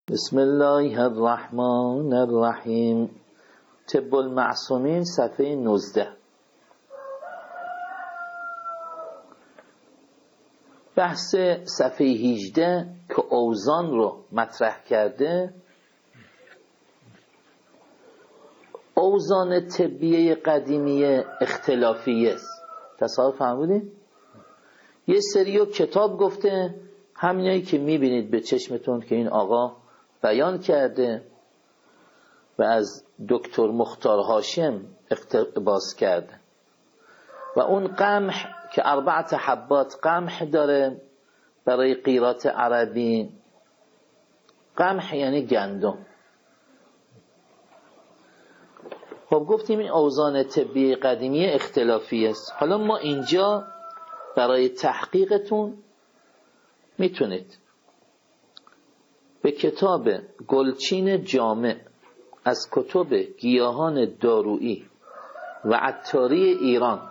بسم الله الرحمن الرحیم. طب المعصومین صفحه 19. بحث صفحه 18 که اوزان رو مطرح کرده، اوزان طبیه قدیمی اختلافیه است. تصور فهمیدین؟ یه سریو کتاب گفته، همینایی که میبینید به چشمتون که این آقا بیان کرده و از دکتر مختار هاشم اقتباس کرده. و اون قمح که 4 حبات قمح داره برای قیرات عربی، قمح یعنی گندم. خب گفتیم این اوزان طبی قدیمی اختلافی است. حالا ما اینجا برای تحقیقتون میتونید به کتاب گلچین جامع از کتب گیاهان دارویی و عطاری ایران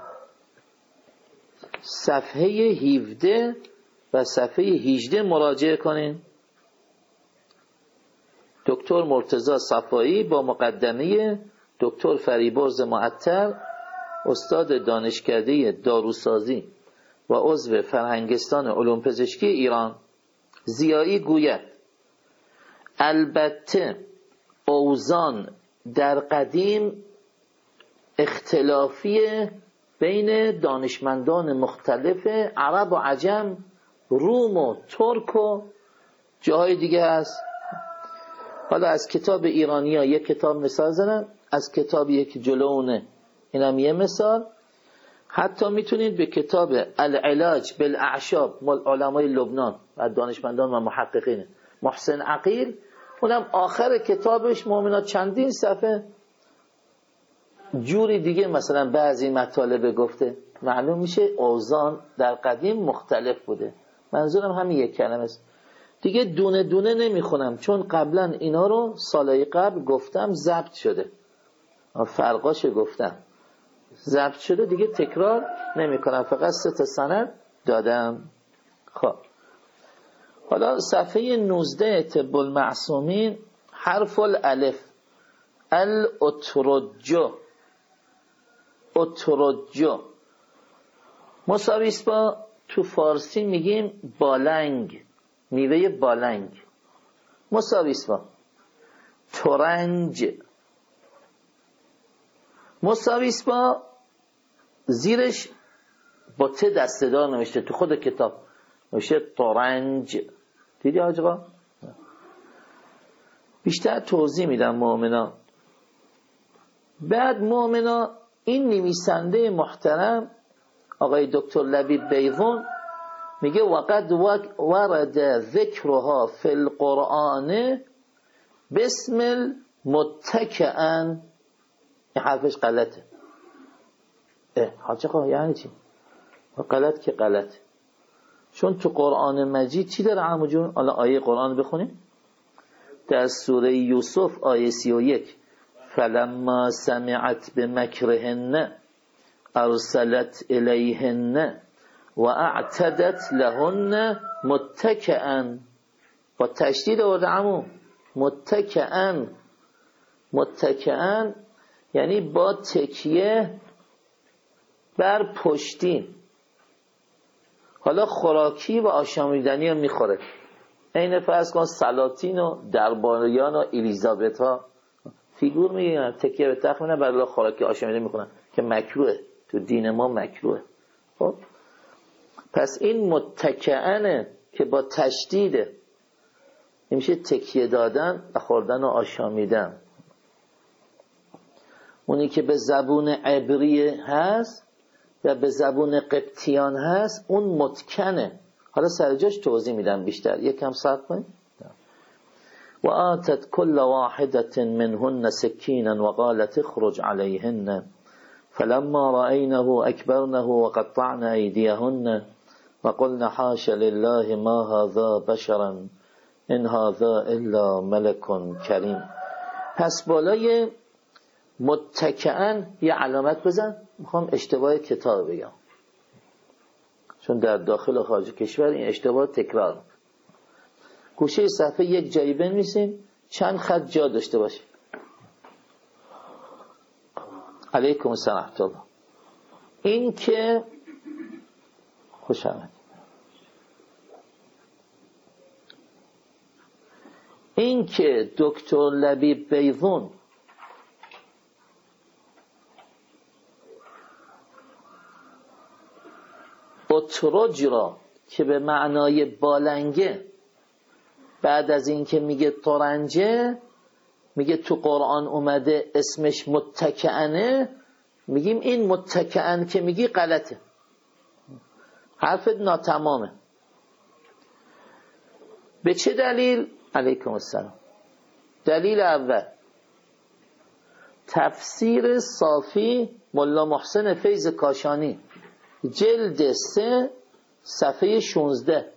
صفحه 17 و صفحه 18 مراجعه کنین. دکتر مرتضی صفایی با مقدمه دکتر فریبرز معطر، استاد دانشکده داروسازی و عضو فرهنگستان علوم پزشکی ایران، ضیایی گوید: البته اوزان در قدیم اختلافی بین دانشمندان مختلف عرب و عجم، روم و ترک و جاهای دیگه هست. حالا از کتاب ایرانی‌ها یک کتاب مثال زدم، از کتابی که جلوونه اینم یه مثال. حتی میتونید به کتاب العلاج بالاعشاب مال علمای لبنان و دانشمندان و محققین، محسن عقیل، اونم آخر کتابش مومنات چندین صفحه جوری دیگه مثلا بعضی مطالب گفته. معلوم میشه اوزان در قدیم مختلف بوده. منظورم همین یک کلمه است دیگه، دونه دونه نمیخونم چون قبلا اینا رو سالهای قبل گفتم، ضبط شده، فرقاش گفتم، ضبط شده دیگه، تکرار نمی کنم، فقط 3 سند دادم. خب حالا صفحه 19 طب المعصومین، حرف الالف، الاترجو، اترجو مساویس با، تو فارسی میگیم بالنگ، میوه بالنگ، مساویس با ترنج، مساویس با زیرش با ت دسته‌دار نوشته تو خود کتاب، نوشته ترنج. دیدی آقا؟ بیشتر توضیح میدم مؤمنا. بعد مؤمنا این نویسنده محترم آقای دکتر لبیب بیضون میگه وقد ورد ذکرها فی القرآن بسم المتکئا. این حرفش غلطه. حاج آقا یعنی چی؟ غلط که غلط، چون تو قرآن مجید چی داره عمو جون؟ حالا آیه قرآن بخونیم در سوره یوسف آیه 31، فلما سمعت بمکرهن ارسلت الیهن و اعتدت لهن متکئا. با تشدید آورده عمو، متکئا، متکئا یعنی با تکیه بر پشتین. حالا خوراکی و آشامیدنی رو میخوره، این فرض کن سلاطین و درباریان و الیزابت ها فیگور میگن، تکیه به تخت میکنن برای خوراکی آشامیدنی میکنن که مکروه، تو دین ما مکروه. خب پس این متکئنه که با تشدیده، این میشه تکیه دادن و خوردن و آشامیدن. اونی که به زبون عبری هست و به زبون قبطیان هست اون متکنه. حالا سر جاش توضیح میدم بیشتر، یکم صبر کنید. و آتت کل واحدة منهن سکینا و قالت اخرج علیهن فلما رأینه اکبرنه و قطعن ایدیهن و قلن حاش لله ما هذا بشرا ان هذا الا ملک کریم. پس بالای متکئن یه علامت بزن، میخوام اشتباه کتاب بگم چون در داخل و خارج کشور این اشتباه تکرار. گوشه صفحه یک جایی بنویسین، چند خط جا داشته باشه. علیکم السلام ورحمة الله. این که خوش آمد. این که دکتر لبیب بیضون اترج را که به معنای بالنگه، بعد از این که میگه ترنجه، میگه تو قرآن اومده اسمش متکئنه، میگیم این متکئن که میگی غلطه، حرفت ناتمامه. به چه دلیل؟ علیکم السلام. دلیل اول، تفسیر صافی ملا محسن فیض کاشانی، جلد 3 صفحه 16.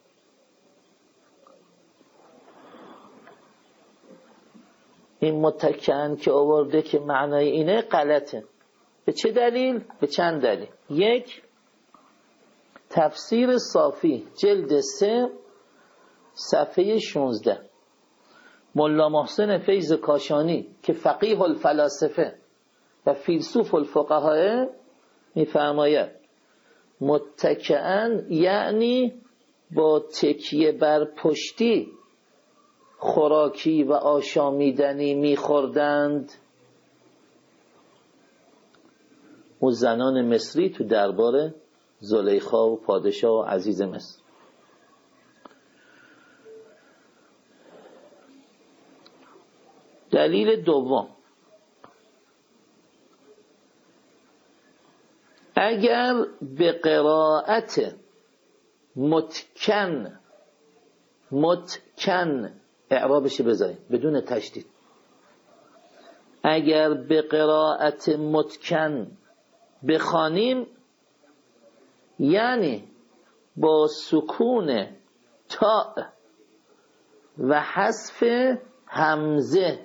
این متکئن که آورده که معنای اینه غلطه. به چه دلیل؟ به چند دلیل. یک، تفسیر صافی جلد 3 صفحه 16، ملا محسن فیض کاشانی که فقیه الفلاسفه و فیلسوف الفقهاء میفرماید متکئن یعنی با تکیه بر پشتی خوراکی و آشامیدنی میخوردند. اون زنان مصری تو دربار زلیخا و پادشاه و عزیز مصر. دلیل دوم، اگر به قرائت متکن اعرابش بذاریم بدون تشدید، اگر به قرائت متکن بخوانیم یعنی با سکون تاء و حذف همزه،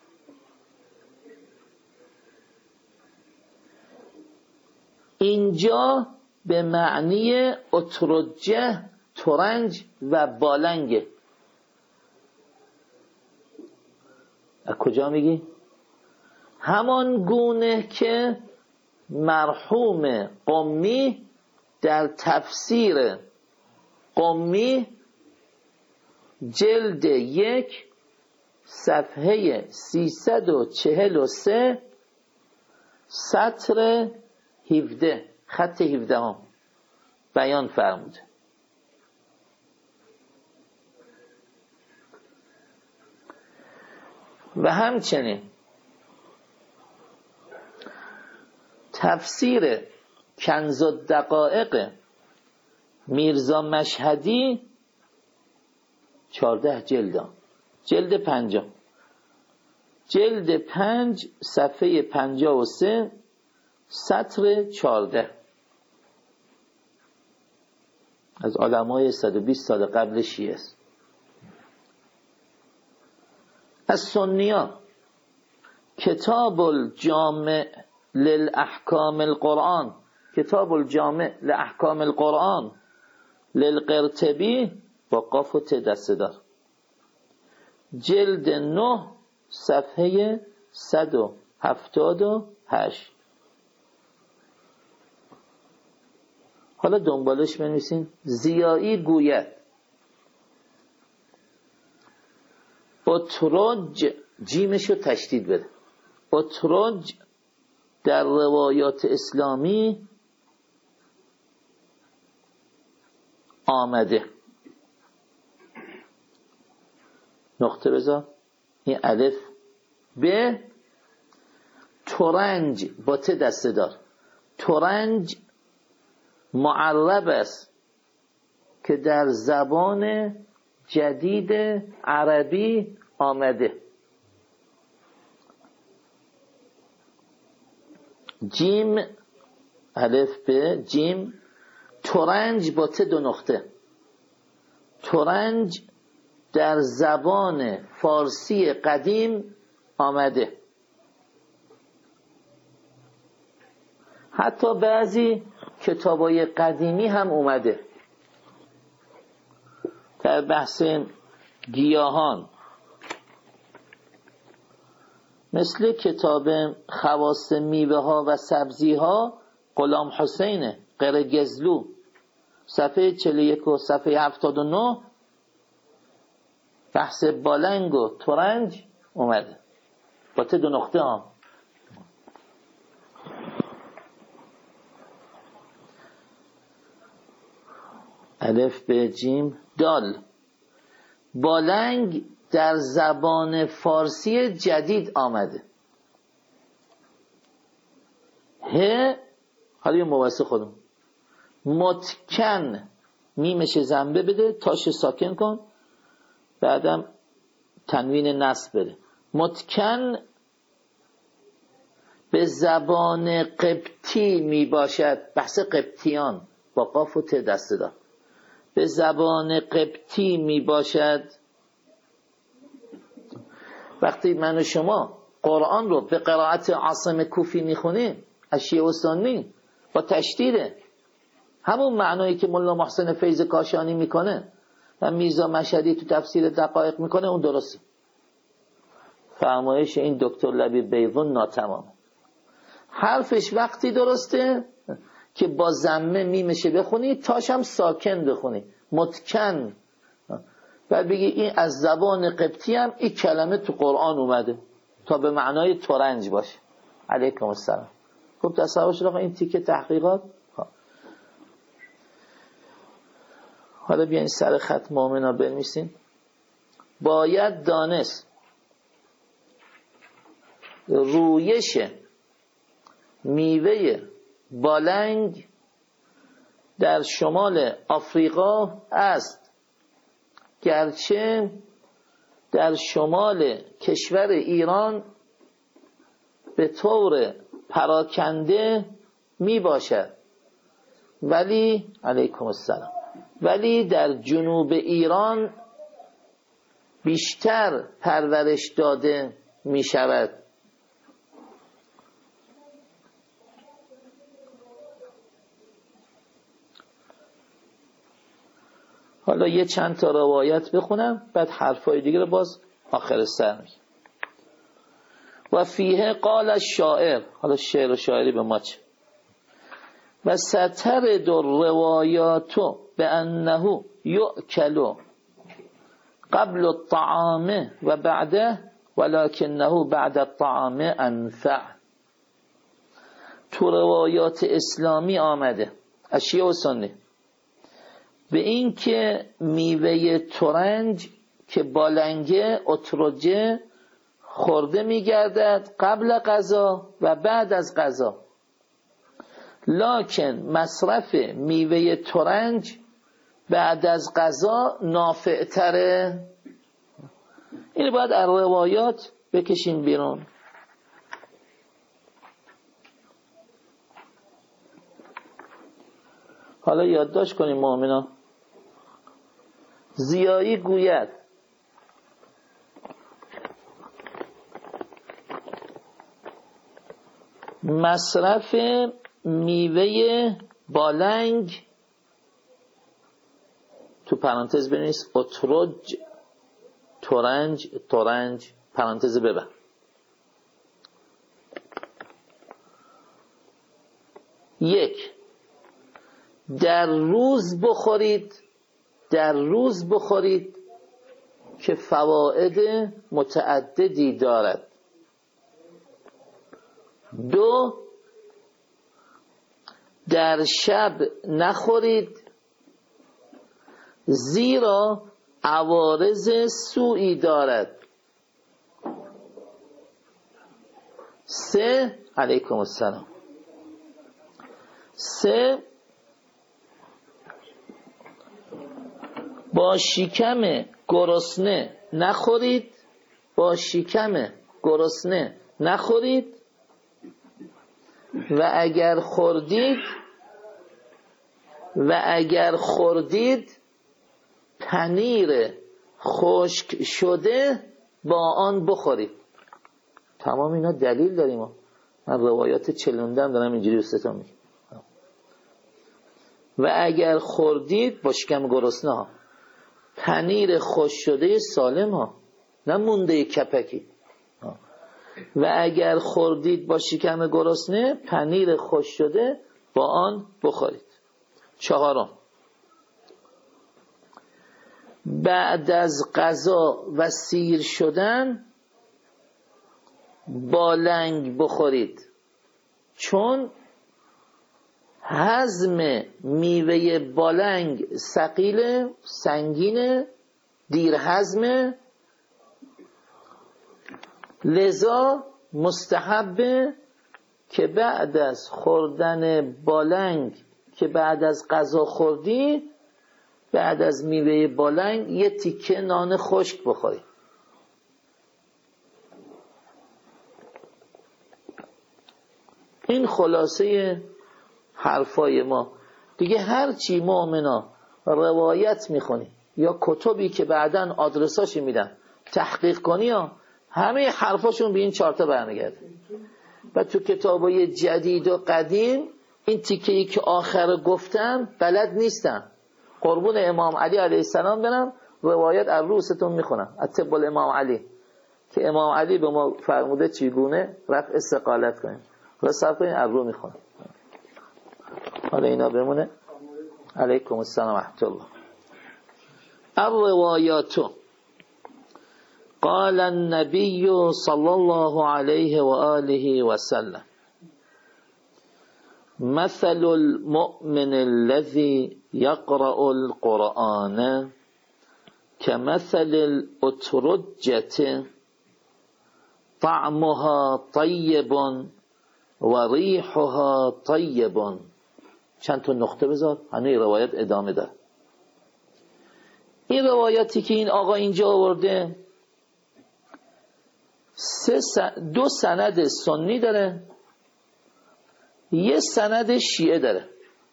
اینجا به معنی اترجه، ترنج و بالنگه. از کجا میگی؟ همان گونه که مرحوم قمی در تفسیر قمی جلد 1 صفحه 343 سطر 17 خط 17 بیان فرموده. و همچنین تفسیر کنز الدقایق میرزا مشهدی 14 جلد، جلد 5، جلد 5 صفحه 53 سطر 14، از علمای 120 سال قبل شیعه است. از سنی‌ها کتاب الجامع للاحکام القرآن، کتاب الجامع لاحکام القرآن للقرطبی با قاف و ت دسته‌دار، جلد 9 صفحه 178. حالا دنبالش بنویسین. ضیایی گوید اترج، جیمشو تشدید بده، اترج در روایات اسلامی آمده، نقطه بذار، این الف، به ترنج با ت دسته دار، ترنج معرب است که در زبان جدید عربی آمده. جیم الف به جیم، ترنج با ت 2 نقطه، ترنج در زبان فارسی قدیم آمده. حتی بعضی کتابای قدیمی هم اومده. در بحث گیاهان، مثل کتاب خواص میوه ها و سبزی ها غلام حسین قره‌گزلو صفحه 41 و صفحه 79 بحث بالنگ و ترنج اومده با 2 نقطه ها. الف به جیم دال. بالنگ در زبان فارسی جدید آمده. حالا یه مباحثه خودم. متکن میمش زنبه بده، تاش ساکن کن، بعدم تنوین نصب بده. متکن به زبان قبطی می باشد. بحث قبطیان با قاف و ت دسته دار. به زبان قبطی می باشد. وقتی من و شما قرآن رو به قرائت عاصم کوفی میخونیم از شیعه و سنی با تشدیده، همون معنایی که مولا محسن فیض کاشانی میکنه و میرزا مشهدی تو تفسیر دقایق میکنه اون درسته. فرمایش این دکتر لبیب بیضون ناتمامه. حرفش وقتی درسته که با ضمه میمشه بخونی، تاش هم ساکن بخونی، متکن. بعد بگی این از زبان قبطی هم این کلمه تو قرآن اومده تا به معنای ترنج باشه. علیکم السلام. خب تصور شد این تیکه تحقیقات. حالا بیاین سر خط مؤمنا بنویسین. باید دانست رویش میوه بالنگ در شمال آفریقا است، گرچه در شمال کشور ایران به طور پراکنده می باشد، ولی علیکم السلام، ولی در جنوب ایران بیشتر پرورش داده می شود. حالا یه چند تا روایت بخونم بعد حرفای دیگه رو باز آخر سر میگم. و فیه قال الشاعر، حالا شعر و شاعری به ما چه. و ستر در روایاتو به انه یؤکل قبل الطعام و بعده ولکنه بعد الطعام انفع. تو روایات اسلامی آمده از شیعه و سنی به این که میوه ترنج که بالنگه اتروجه خورده میگردد قبل غذا و بعد از غذا، لکن مصرف میوه ترنج بعد از غذا نافع تره. این باید از روایات بکشین بیرون. حالا یادداشت کنیم مؤمنا. زیایی گوید مصرف میوه بالنگ، تو پرانتز بنویس اتروج ترنج پرانتز ببر، یک در روز بخورید که فواید متعددی دارد. 2 در شب نخورید زیرا عوارض سوئی دارد. 3 علیکم السلام. 3 با شکم گرسنه نخورید و اگر خوردید پنیر خشک شده با آن بخورید. تمام اینا دلیل داریم. من روایات چلوندم دارم اینجوری استتون میگم. و اگر خوردید با شکم گرسنه ها پنیر خوش شده سالم ها، نه مونده کپکی. و اگر خوردید با شکم گرسنه پنیر خوش شده با آن بخورید. 4، بعد از غذا و سیر شدن با لنگ بخورید، چون هضم میوه بالنگ ثقیل، سنگینه، دیر هضمه، لذا مستحبه که بعد از خوردن بالنگ که بعد از غذا خوردی، بعد از میوه بالنگ یه تیکه نان خشک بخوری. این خلاصه حرفای ما دیگه. هر چی مؤمنا روایت میخونی یا کتبی که بعداً آدرساشو میدن تحقیق کنی ها، همه حرفاشون به این 4 تا برمیگرده. و تو کتابای جدید و قدیم این تیکه‌ای که آخر گفتم بلد نیستم. قربون امام علی علیه السلام برم، روایت از روستون میخونم، اتب الامام علی، که امام علی به ما فرموده چگونه رفع استقالت کنیم. رسال کنیم از رو میخونم. حالا اینا بمونه. علیکم السلام و رحمت الله. الروایات. قال النبي صلى الله عليه وآله وسلم: مثل المؤمن الذي يقرأ القرآن كمثل الأترجة طعمها طيب وريحها طيب. چند تا نقطه بذار، هنوز روایت ادامه داره. این روایتی که این آقا اینجا آورده 2 سند سنی داره، 1 سند شیعه داره.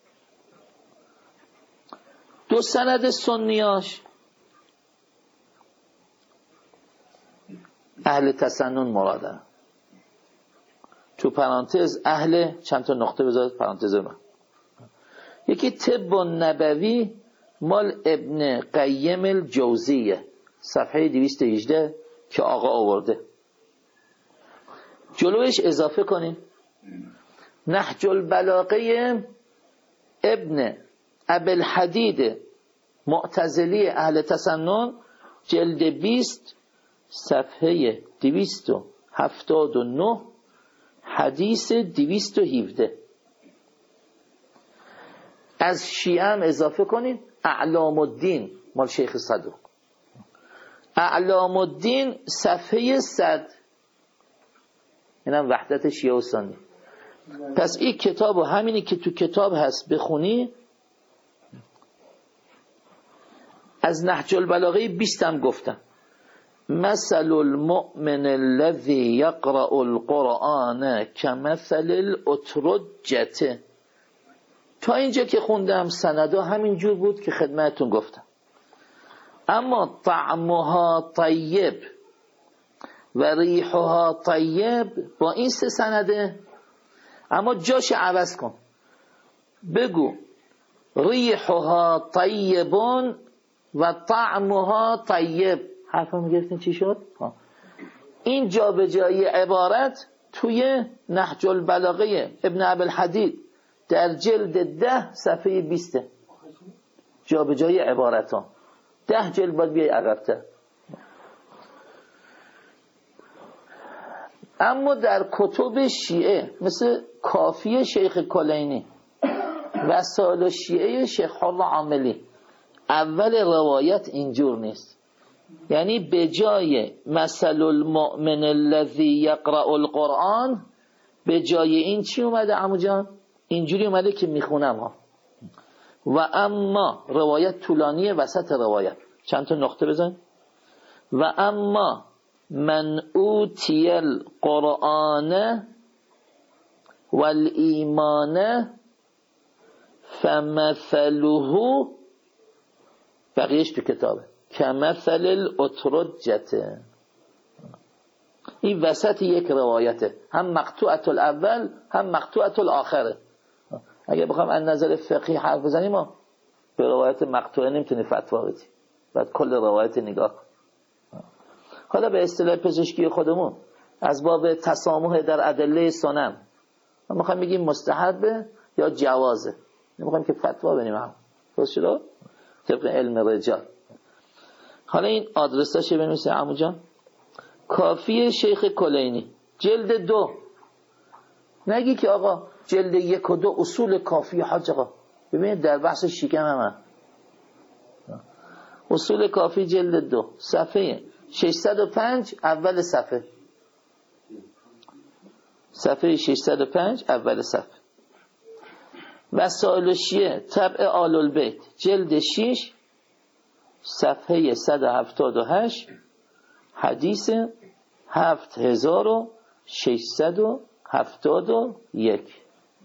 2 سند سنیاش اهل تسنن مراده. تو پرانتز اهل چند تا نقطه بذارید پرانتز من. یکی طب نبوی مال ابن قیم الجوزیه، صفحه 218 که آقا آورده. جلوش اضافه کنیم نهج البلاغه ابن ابوالحدید معتزلی اهل تسنن، جلد 20 صفحه 279 حدیث 217. از شیعه هم اضافه کنید اعلام الدین مال شیخ صدوق، اعلام الدین صفحه 100. اینم وحدت شیعه و سنی. پس این کتاب و همینی که تو کتاب هست بخونی. از نهج البلاغه 20 هم گفتم. مثل المؤمن الذي يقرأ القرآن كمثل الأترجة. تا اینجا که خوندم سندا همین جور بود که خدمتتون گفتم. اما طعمها طیب و ریحها طیب با این 3 سنده، اما جاش عوض کن، بگو ریحها طیبون و طعمها طیب. حرفم گرفتین چی شد؟ این جا به جای عبارت توی نهج البلاغه ابن ابوالحدید در جلد 10 صفحه 20 جا به جای عبارت ها 10 جلد باید بیای عقب‌تر. اما در کتب شیعه مثل کافی شیخ کلینی و سال شیعه شیخ حر عاملی اول روایت اینجور نیست. یعنی به جای مثل المؤمن الذی یقرأ القرآن به جای این چی اومده عمو جان؟ اینجوری اومده که میخونم ها. و اما روایت طولانیه، وسط روایت چند تا نقطه بزن. و اما من اوتی القرآن والایمان فمثله، بقیهش تو کتابه، کمثل الاترجته. این وسط یک روایته، هم مقطوعه الاول هم مقطوعه الاخره. اگه بخوام از نظر فقهی حرف بزنیم ما به روایت مقطوعه نمیتونی فتوا بدی، بعد کل روایت نگاه کن. حالا به اصطلاح پزشکی خودمون از باب تسامح در ادله سنن ما میخوایم بگیم مستحبه یا جوازه، نمیخوایم که فتوا بدیم هم. درست شد؟ طبق علم رجال. حالا این آدرساش بنویسه عمو جان. کافی شیخ کلینی جلد 2. نگی که آقا جلد 1 و 2 اصول کافی حاج آقا. ببینید در بحث شکم هم اصول کافی جلد 2 صفحه 605 اول صفحه. صفحه 605 اول صفحه. وسائل الشیعه طبع آل البیت جلد 6 صفحه 178 حدیث 7671.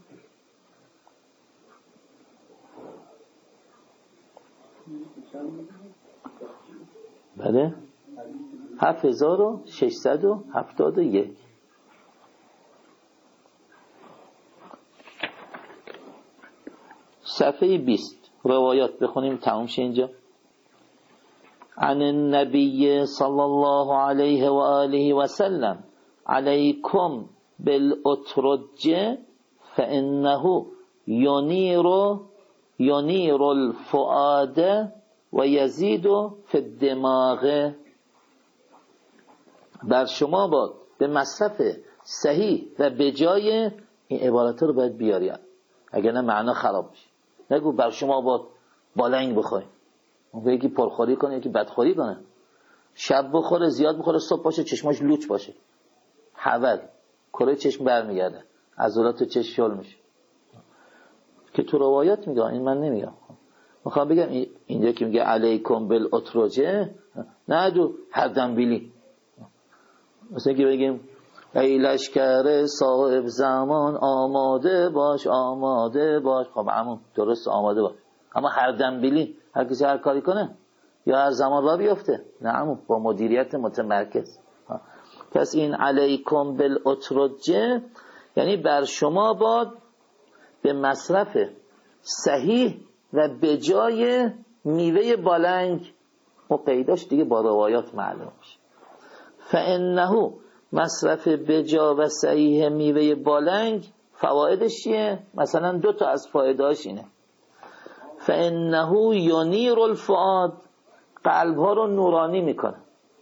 بله 7671. صفحه 20 روایات بخونیم تمام شه اینجا. عن النبی صلی الله علیه و آله و سلم علیکم بالاترجه فانه ینیر الفؤاد و یزید فی الدماغ. بر شما باد به مصرف صحیح و به جای، این عبارت رو باید بیاری اگر نه معنا خراب میشه. نگو بر شما باد بالنگ بخوری، اون یکی پرخوری کنه یکی بدخوری کنه، شب بخوره زیاد بخوره صبح باشه چشماش لوچ باشه، حول کره چشم برمیگرده، عضلات چشم شل میشه که تو روایات میگه، این من نمیگم. میخوام بگم اینجا که میگه علیکم بالاترجه نه دو هر دنبیلی، مثلا که بگیم ای لشکر صاحب زمان آماده باش آماده باش. خب همون درست آماده باش، اما هر دنبیلی هر کسی هر کاری کنه یا هر زمان را بیفته، نه همون با مدیریت متمرکز. پس این علیکم بالاترجه یعنی بر شما باد به مصرف صحیح و به جای میوه بالنگ. و قیداش دیگه با روایات معلوم میشه. فانه مصرف بجا و صحیح میوه بالنگ فوایدش چیه؟ مثلا 2 تا از فایدهاش اینه. فانه ینیر الفؤاد، قلب ها رو نورانی میکنه.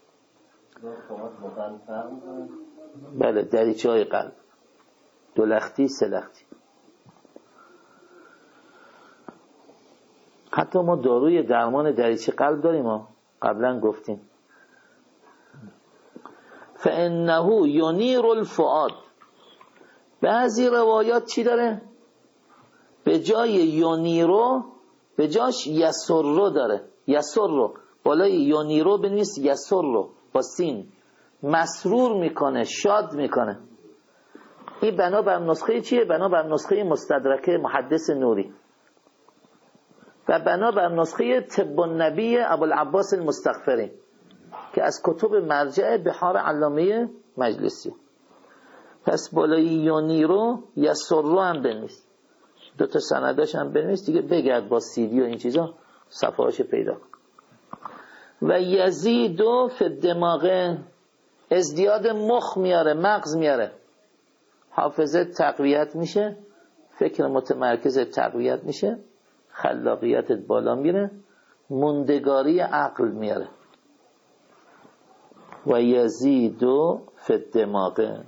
بله دریچه های قلب 2 لختی 3 لختی. حتی ما داروی درمان دریچه قلب داریم، ما قبلا گفتیم. فانه ینیر الفؤاد. بعضی روایات چی داره؟ به جای ینیرو به جاش یسرو داره. یسرو بالای ینیرو بنویس یسرو با سین، مسرور میکنه شاد میکنه. این بنابر نسخه چیه؟ بنابر نسخه مستدرک محدث نوری و بنابر نسخه طب النبی ابوالعباس المستغفری که از کتب مرجع بحار علامه مجلسی. پس بالای یونیرو یسرو هم بنویس، 2 تا سنداش هم بنویس دیگه، بگرد با سیدی و این چیزا صفحهاش پیدا کن. و یزیدو فی الدماغ، ازدیاد مخ میاره، مغز میاره، حافظه تقویت میشه، فکر متمرکز تقویت میشه، خلاقیتت بالا میره، موندگاری عقل میاره. و یزیدو فی الدماغ.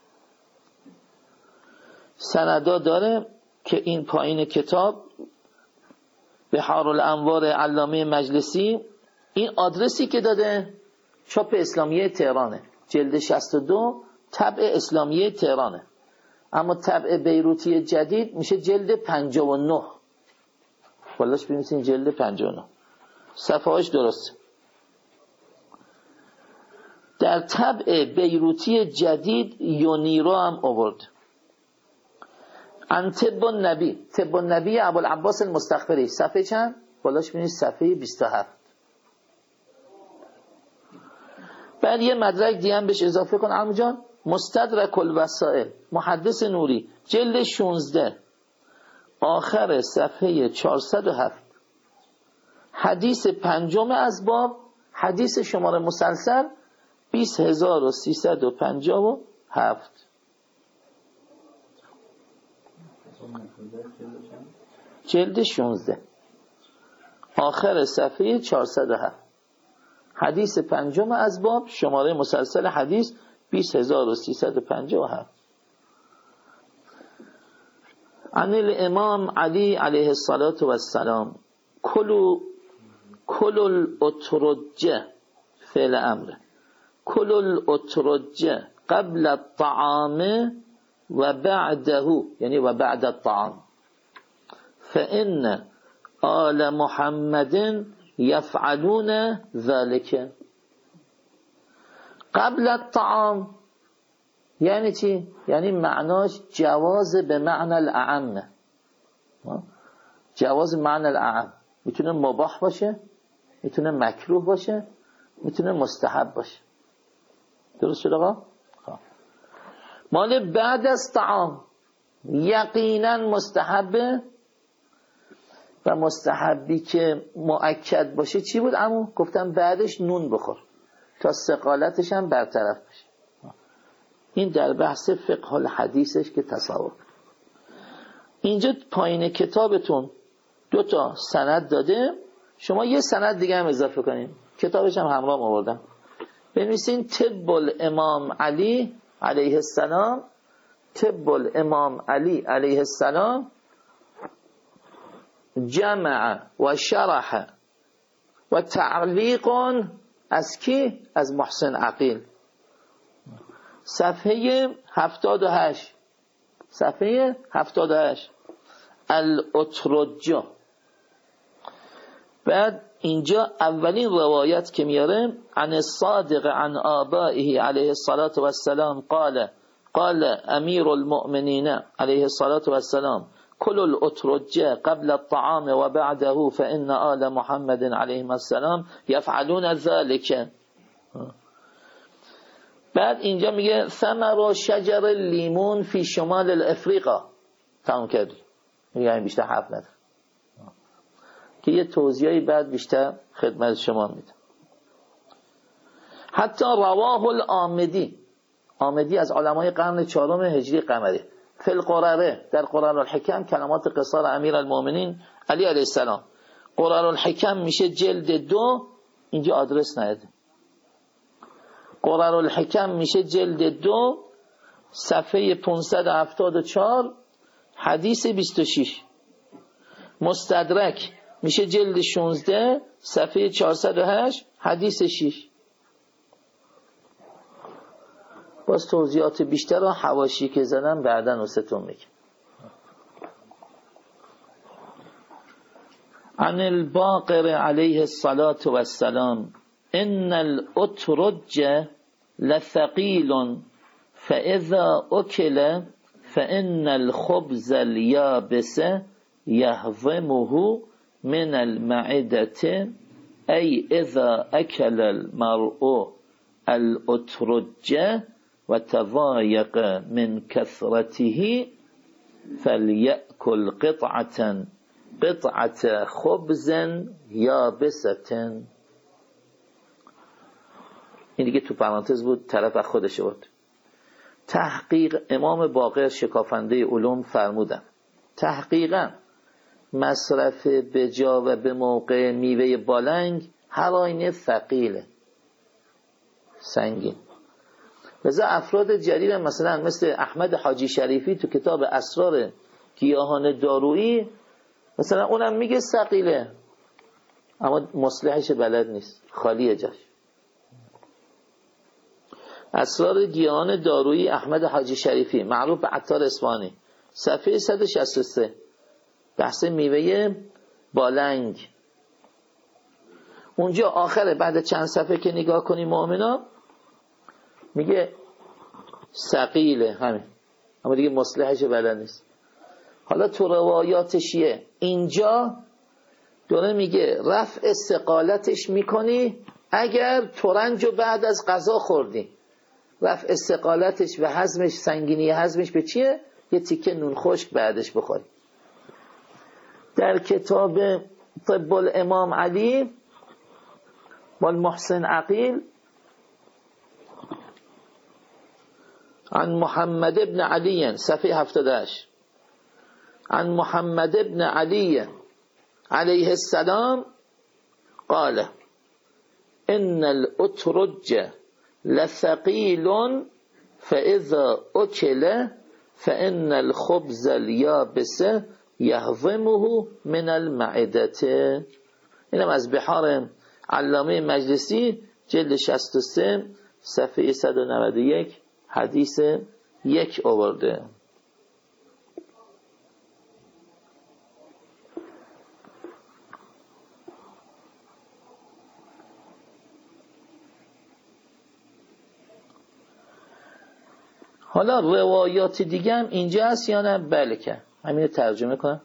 سندا داره که این پایین کتاب بحار الانوار علامه مجلسی، این آدرسی که داده چاپ اسلامیه تهرانه، جلد 62 طبع اسلامیه تهرانه، اما طبع بیروتی جدید میشه جلد 59. بالاش ببینید جلد 59 صفحهاش درسته. در طبع بیروتی جدید یونیرو هم آورد. عن طب النبی ابوالعباس المستغفری، صفحه چند؟ بالاش ببینید صفحه 27. بعد یه مدرک دیگه هم بهش اضافه کن عمو جان، مستدرک الوسائل محدث نوری جلد 16 آخر صفحه 407 حدیث پنجم از باب، حدیث شماره مسلسل 20357، جلد 16، آخر صفحه 407. حدیث پنجم از باب، شماره مسلسل حدیث 20357. عن الامام علی علیه الصلاة والسلام کل الاترجه، فعل امر، کل الاترجه قبل الطعام و بعده، یعنی و بعد الطعام، فإن آل محمد یفعلون ذلك. قبل الطعام یعنی چی؟ یعنی معناش جواز به معنی الاعم، جواز معنی الاعم، میتونه مباح باشه، میتونه مکروه باشه، میتونه مستحب باشه. درست شد آقا؟ مال بعد از طعام یقینا مستحبه، و مستحبی که مؤکد باشه چی بود عمو؟ گفتم بعدش نون بخور تا ثقالتش هم برطرف بشه. این در بحث فقه الحدیثش که تصور. اینجا پایین کتابتون 2 سند داده، شما یه سند دیگه هم اضافه کنین، کتابش هم همراه آوردم، بنویسین طب الامام علی علیه السلام، طب الامام علی علیه السلام جمع و شرح و تعلیق از کی؟ از محسن عقیل، صفحه 78، صفحه 78 الاترجه. بعد اینجا اولین روایت که میاره، عن الصادق عن آبائه علیه الصلاة والسلام قال امیر المؤمنین علیه الصلاة والسلام کل الاترجه قبل الطعام و بعده فإن آل محمد علیهم السلام یفعلون ذلك. بعد اینجا میگه ثمر شجر لیمون فی شمال الافریقا. تمام کردی، یعنی بیشتر حرف نداره که یه توضیحی بعد بیشتر خدمت شما میدم. حتی رواه الآمدی، آمدی از علمای قرن 4 هجری قمری، فی القراره، در قرار الحکم، کلمات قصار امیر المؤمنین علی علیه السلام. قرار الحکم میشه جلد 2، اینجا آدرس نیاده، قرار الحکم میشه جلد 2 صفحه 574 حدیث 26. مستدرک میشه جلد 16 صفحه 408 حدیث 6. باز توضیحات بیشتر رو حواشی که زدم بعداً واسهتون میگم. عن الباقر علیه الصلاة والسلام ان الاترج لثقیل فاذا اکل فان الخبز اليابس يهضمه من المعدة ای اذا اکل المرء الاترج و تضایق من کثرته فلیأکل قطعة خبز یابسة. این دیگه تو پرانتز بود، طرف از خودش بود. تحقیق امام باقر شکافنده علوم فرمودن تحقیقا مصرف بجا و به موقع میوه بالنگ هر آینه ثقیله، سنگین. لذا افراد جلیل مثلا مثل احمد حاجی شریفی تو کتاب اسرار گیاهان دارویی مثلا اونم میگه ثقیله، اما مصلحش بلد نیست، خالیه جاش. اسرار گیاهان دارویی احمد حاجی شریفی معروف به عطار اصفهانی، صفحه 163، بحث میوه بالنگ. اونجا آخره بعد چند صفحه که نگاه کنی مؤمنا میگه ثقیله همین، اما دیگه مصلحش بلد نیست. حالا تو روایات شیعه اینجا داره میگه رفع ثقالتش میکنی اگر ترنجو بعد از غذا خوردی، رفع ثقالتش و هضمش، سنگینی هضمش به چیه؟ یه تیکه نون خشک بعدش بخوری. در کتاب طب الامام علی والمحسن عقیل عن محمد بن علی صفحه 78 عن محمد بن علی علیه السلام قال ان الاترج لثقيل فاذا اكل فان الخبز اليابس یهضمه من المعده. اینم از بحار علامه مجلسی جلد 63 صفحه 191 حدیث 1 آورده. حالا روایات دیگه هم اینجا هست یا نه؟ بله که همین ترجمه کنم،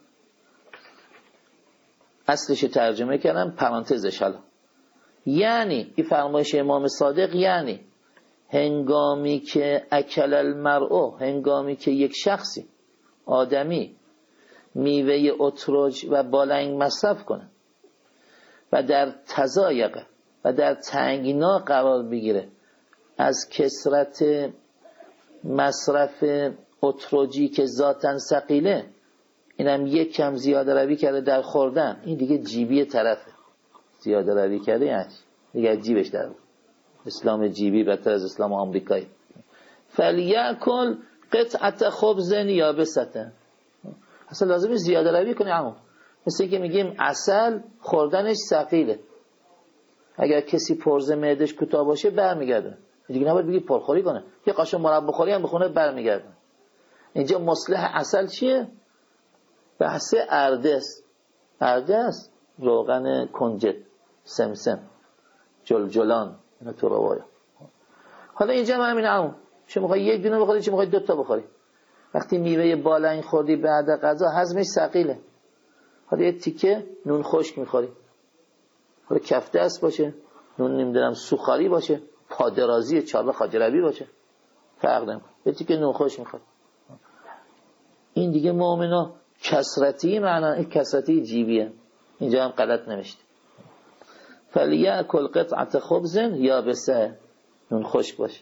اصلش ترجمه کردم پرانتزش. حالا یعنی این فرمایش امام صادق یعنی هنگامی که اکل المرء، هنگامی که یک شخصی آدمی میوه اترج و بالنگ مصرف کنه و در تضایق و در تنگنا قرار بگیره از کثرت مصرف اتروجی که ذاتاً ثقیله، اینم یک کم زیاده روی کرده در خوردن، این دیگه جیبی طرفه. زیاده روی کرده یعنی دیگه جیبش در اسلام جیبی بدتر از اسلام آمریکایی. فلیأکل قطعه خبز یابسه، اصلا لازمه زیاده روی کنی. اما مثل اینکه میگیم عسل خوردنش ثقیله، اگر کسی پرزه معدش کوتاه باشه برمیگرده، دیگه نباید بگی پرخوری کنه، یه قاشق مربا خوری هم بخونه برمیگرده. اینجا مصلح عسل چیه؟ بحث ارده است. ارده است روغن کنجد، سمسم، جلجلان، اینا تو روایه. حالا اینجا هم همین عمو، چه میخوای یک دونه بخوری چه میخوای 2 تا بخوری. وقتی میوه بالنگ خوردی بعد غذا هضمش ثقیله، حالا یه تیکه نون خشک میخوری، حالا کف دست باشه، نون نمیدونم سوخاری باشه، پادرازی چاله خاجربی باشه، فرق نمیکنه، یه تیکه نون خشک میخوری. این دیگه مؤمنا کثرتی معنا، این کثرتی جیبیه، اینجا هم غلط نوشته. فلیأکل قطعه خبز یابسه، نون خشک باشه.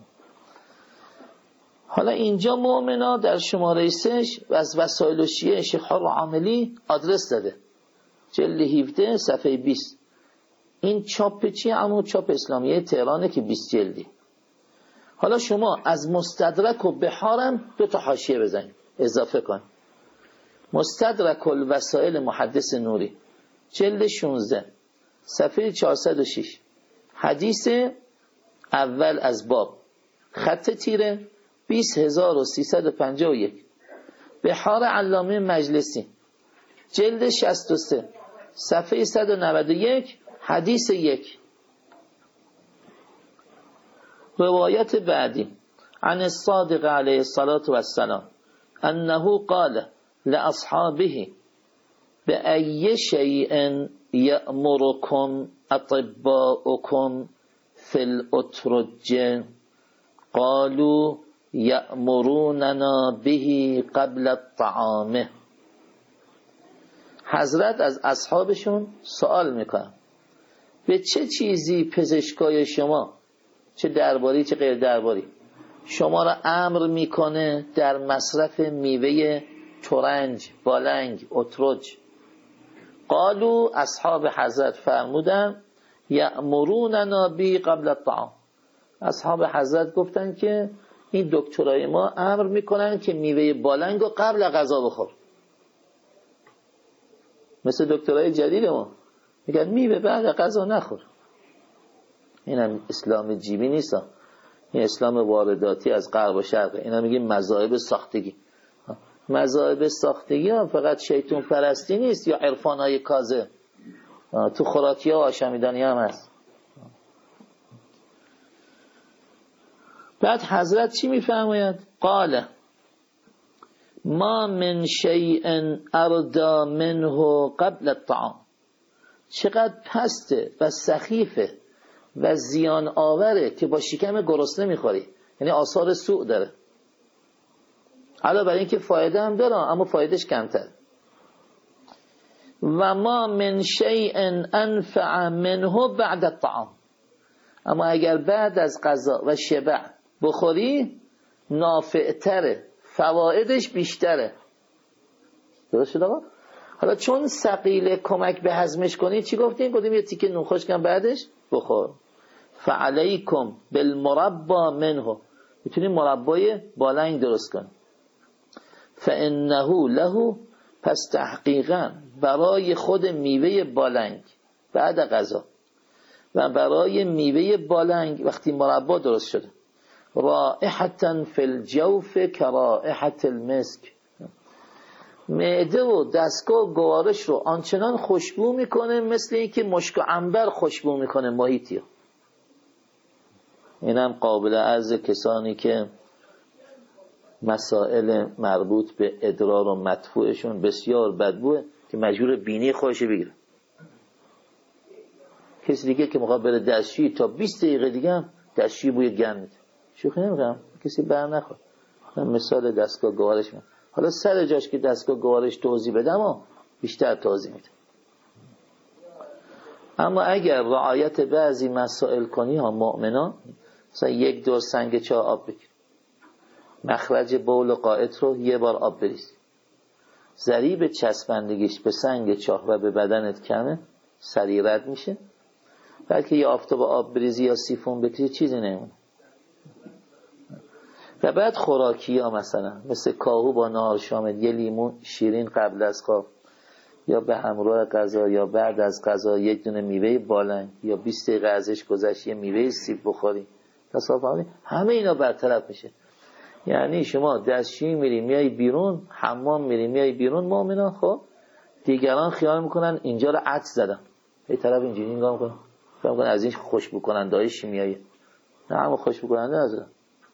حالا اینجا مؤمنا در شماره 3 از وسایل شیعه شیخ حر عاملی آدرس داده، جلد 17 صفحه 20. این چاپ چیه؟ اما چاپ اسلامیه تهرانه که 20 جلدی. حالا شما از مستدرک و بحارم 2 تا حاشیه بزنید اضافه کن. مستدرک الوسائل محدث نوری جلد 16 صفحه 406 حدیث اول از باب خط تیره 20351. بحار علامه مجلسی جلد 63 صفحه 191 حدیث 1. روایت بعدی عن الصادق علیه الصلاة والسلام انه قال لاصحابه بأي شيء يأمركم اطباؤكم في الاترج قالوا یأمروننا به قبل الطعام. حضرت از اصحابشون سوال میکنن به چه چیزی پزشکای شما، چه درباری چه غیر درباری، شما را امر میکنه در مصرف میوه ترنج، بالنگ، اترج؟ قالوا اصحاب حضرت فرمودن یأمروننا به قبل الطعام. اصحاب حضرت گفتن که این دکترای ما امر میکنن که میوه بالنگ رو قبل غذا بخور. مثل دکترای جدید ما میگن میوه بعد غذا نخور. اینم اسلام جیبی نیست، این اسلام وارداتی از غرب و شرق. اینا میگیم مذاهب ساختگی. مذاهب ساختگی هم فقط شیطان پرستی نیست یا عرفانای کاذب، تو خوراکی ها و آشامیدنی هم هست. بعد حضرت چی میفرماید؟ قال ما من شیء اردا منه قبل الطعام. چقدر پسته و سخیفه و زیان آوره که با شکم گرسنه میخوری، یعنی آثار سوء داره. علاوه بر این که فایده هم داره اما فایدهش کمتر. و ما من شیء انفع منه بعد الطعام، اما اگر بعد از غذا و شبع بخوری نافعتره، فوایدش بیشتره. درست شد آقا؟ حالا چون ثقیله کمک به هضمش کنی چی گفتیم؟ گفتیم یه تیکه نون خشک کم بعدش بخور. فعلیکم بالمربا منه، میتونی مربای بالنگ درست کنی. فانه له، پس تحقیقا برای خود میوه بالنگ بعد غذا و برای میوه بالنگ وقتی مربا درست شده، رائحة فی الجوف کرائحة المسک، معده و دستگاه گوارش رو آنچنان خوشبو میکنه مثل اینکه مشک و عنبر خوشبو میکنه محیطی. اینم قابل عرض کسانی که مسائل مربوط به ادرار و مدفوعشون بسیار بدبوه که مجبور بینی خودش بگیره. کسی دیگه که میخواد بره دستشویی تا 20 دقیقه دیگه هم دستشویی بوی گند میده. شوخی نمیکنم، کسی بر نخواد. من مثال دستگاه گوارش میدم. حالا سر جاش که دستگاه گوارش توضیح بدم و بیشتر توضیح میدم. اما اگر رعایت بعضی مسائل کنی ها مؤمنان، مثلا 1 دور سنگ چاه آب بگیر، مخرج بول و قائط رو 1 بار آب بریز، ضریب چسبندگیش به سنگ چاه و به بدنت کمه، سریع رد میشه. بلکه یه آفتاب آب بریزی یا سیفون بکشی چیزی نمونه. و بعد خوراکی ها مثلا مثل کاهو با نهار شامل، 1 لیمون شیرین قبل از خواب یا به همراه غذا یا بعد از غذا 1 دونه میوه بالنگ یا 20 دقیقه ازش گذشت یه میوه سیب بخوری، تصادفاً همه اینا برطرف میشه. یعنی شما دستشویی میری میای بیرون، حمام میری میای بیرون مؤمنان، خب دیگران خیال میکنن اینجا رو عطر زدن، یه طرف اینجوری نگاه میکنن فکر میکنن از این خوشبو کننده های شیمیایی، نه همون خوشبو کننده نذارن.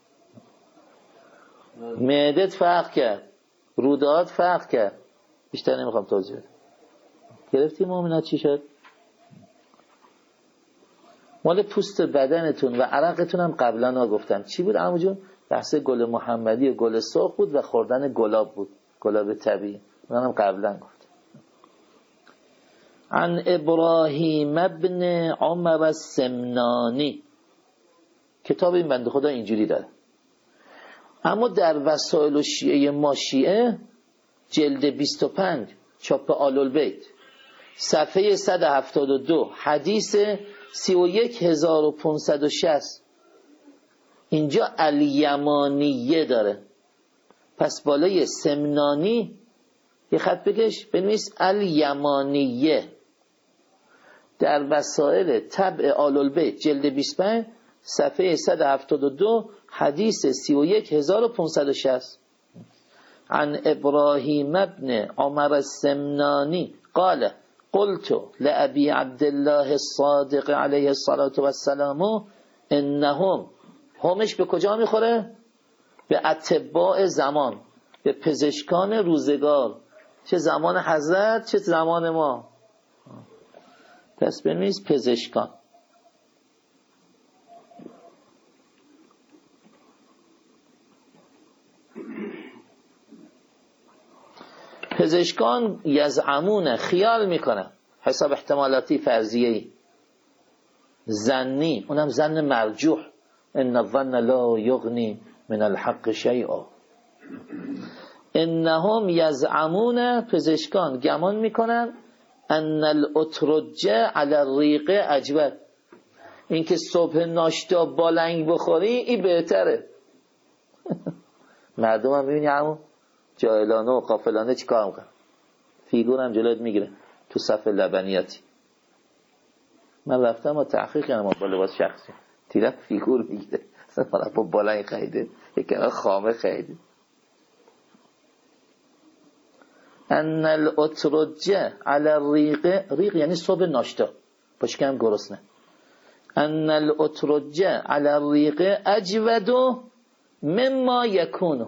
معدت فرق کرد، رودهات فرق کرد، بیشتر نمیخوام توضیح بدم. گرفتی مؤمنات چی شد؟ مال پوست بدنتون و عرقتون هم قبلا گفتم چی بود عمو جون؟ بحث گل محمدی و گل سرخ بود و خوردن گلاب بود، گلاب طبیعی، اونم قبلا گفت. عن ابراهیم ابن عمر السمنانی، کتاب این بنده خدا اینجوری داره، اما در وسائل و شیعه ما شیعه جلد 25 چاپ آل‌البیت صفحه 172 حدیث 31560 اینجا الیمانیه داره، پس بالای سمنانی یه خط بکش بنویس الیمانیه. در وسائل طبع آل‌البیت جلد 25 صفحه 172 حدیث 31560 عن ابراهیم ابن عمر السمنانی قال قلت لأبي عبد الله الصادق علیه الصلاة والسلام انهم، همش به کجا میخوره؟ به اتباع زمان، به پزشکان روزگار، چه زمان حضرت چه زمان ما. پس بنویس پزشکان. پزشکان یزعمون، خیال میکنن، حساب احتمالاتی فرضیه‌ای ظنی، اونم ظن مرجوح، ان الظن لا یغنی من الحق شیئا. انهم یزعمون، پزشکان گمان میکنن، ان الاترجه علی الریق اجود، اینکه صبح ناشتا بالنگ بخوری این بهتره. مردم هم میبینی همون جاهلانه و غافلانه چی کار میکنن، فیگور هم جلوت میگیره تو صف لبنیاتی. من رفتم و تحقیق کردم با لباس شخصی، تیرم فیگور میگیره، اصلا با بالنگ خریده یک خامه خریده. ان الاترجه علی الریق، ریق یعنی صبح ناشتا باشه که هم گرسنه. ان الاترجه علی الریق اجود مما یکونو،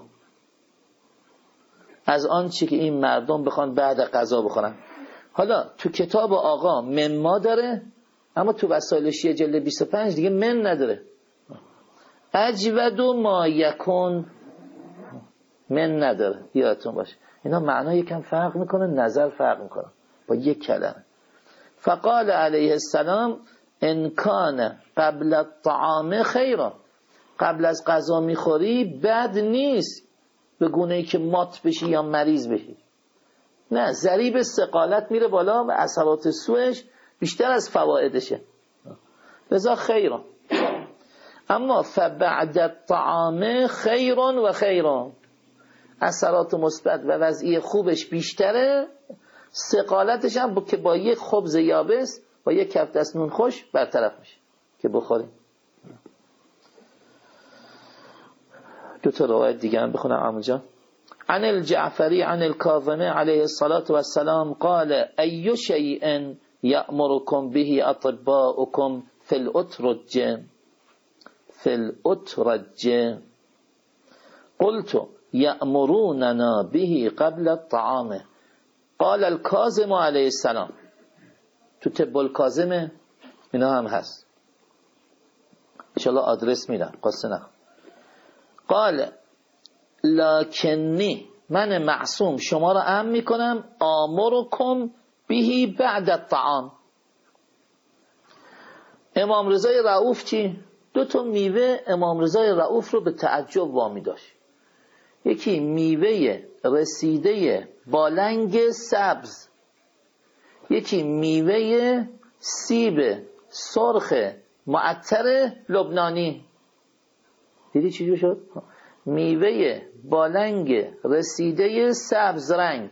از آن چی که این مردم بخوان بعد غذا بخورن. حالا تو کتاب آقا مما داره، اما تو وسائل شیعه جلد 25 دیگه من نداره. اجود ما یکون من نداره، یادتون باشه. اینا معنا یکم فرق میکنه، نظر فرق میکنه با یک کلمه. فقال علیه السلام ان کان قبل الطعام خیرا، قبل از غذا میخوری بد نیست به گونه‌ای که مات بشی یا مریض بشی. نه، ضریب ثقالت میره بالا و اثرات سوش بیشتر از فوائدشه، لذا خیرا. اما فبعد الطعام خیرون و خیرون، اثرات مثبت و وضعی خوبش بیشتره، ثقالتش هم که با یک خبز یابس با یک کف دست نون خوش برطرف میشه که بخوری. دو تا روایت دیگه هم بخونم عمو جان. عن الجعفری عن الكاظم علیه الصلاة والسلام قال ای شیء یأمرکم به اطباؤکم فی الاترج قلت یأمروننا به قبل الطعام قال الكاظم علیه السلام. تو طب الکاظم اینا هم هست، انشاءالله آدرس میدم قصه نخون. قال لکنی، من معصوم شما را امر میکنم آمرکم به بعد الطعام. امام رضای رؤوف چی؟ دو تا میوه امام رضای رؤوف رو به تعجب وامی داشت. یکی میوه رسیده بالنگ سبز، یکی میوه سیب سرخ معطر لبنانی. دیدی چی جو شد؟ میوه بالنگ رسیده سبز رنگ،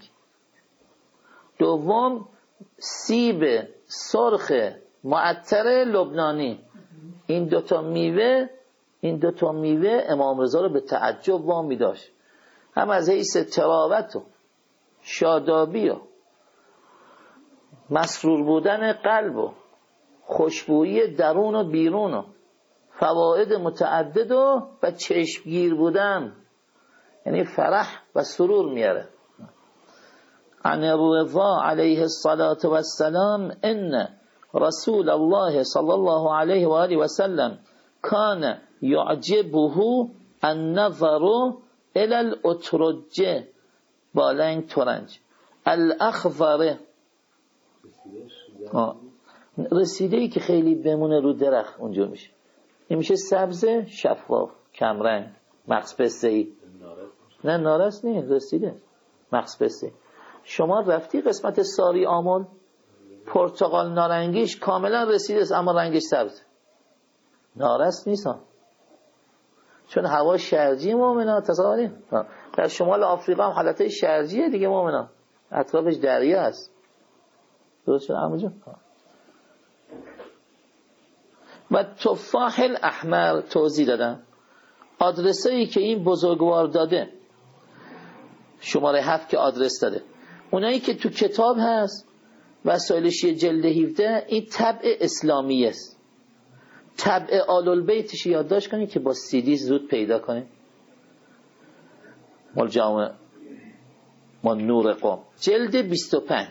دوم سیب سرخ معطر لبنانی. این دوتا میوه امام رضا رو به تعجب وامی داشت، هم از حیث تراوت و شادابی و مسرور بودن قلب و خوشبویی درون و بیرون و فواید متعدد و چشمگیر بودن، یعنی فرح و سرور میاره. عن الرضا علیه الصلاة والسلام ان رسول الله صلی الله علیه و آله و سلم کان یعجبه النظر الى الاترج، بالنگ ترنج، الاخضر، رسیده‌ای که خیلی بمونه رو درخت اونجا میشه، این میشه سبز شفاف کمرنگ مغز پسته‌ای. نه نارس نیست، رسیده مغز پسته. شما رفتی قسمت ساری آمل، پرتقال نارنگیش کاملا رسیده است اما رنگش سبز، نارس نیست ها. چون هوا شرجی مومنا، تصاوری در شمال آفریقا هم حالتهای شرجیه دیگه مومنا، اطرافش دریا هست. درست شد عمو جان؟ و تفاح الاحمر توضیح دادم. آدرسایی که این بزرگوار داده، شماره 7 که آدرس داده، اونایی که تو کتاب هست وسایلشی جلد 17، این طبع اسلامی است. طبع آل البیتش یادداشت کنید که با CD زود پیدا کنید. مال جامعه ما نور قم جلد 25